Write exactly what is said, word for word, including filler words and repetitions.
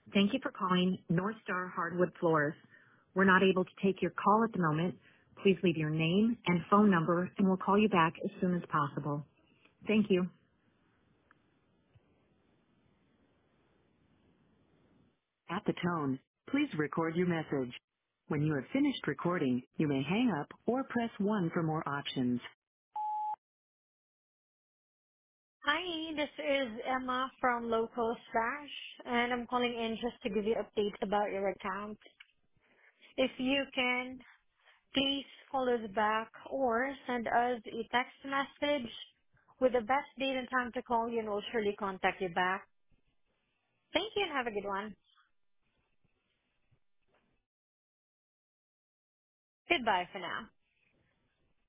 Thank you for calling North Star Hardwood Floors. We're not able to take your call at the moment. Please leave your name and phone number, and we'll call you back as soon as possible. Thank you. At the tone, please record your message. When you have finished recording, you may hang up or press one for more options. Hi, this is Emma from Local Slash, and I'm calling in just to give you updates about your account. If you can, please call us back or send us a text message with the best date and time to call you, and we'll surely contact you back. Thank you and have a good one. Goodbye for now.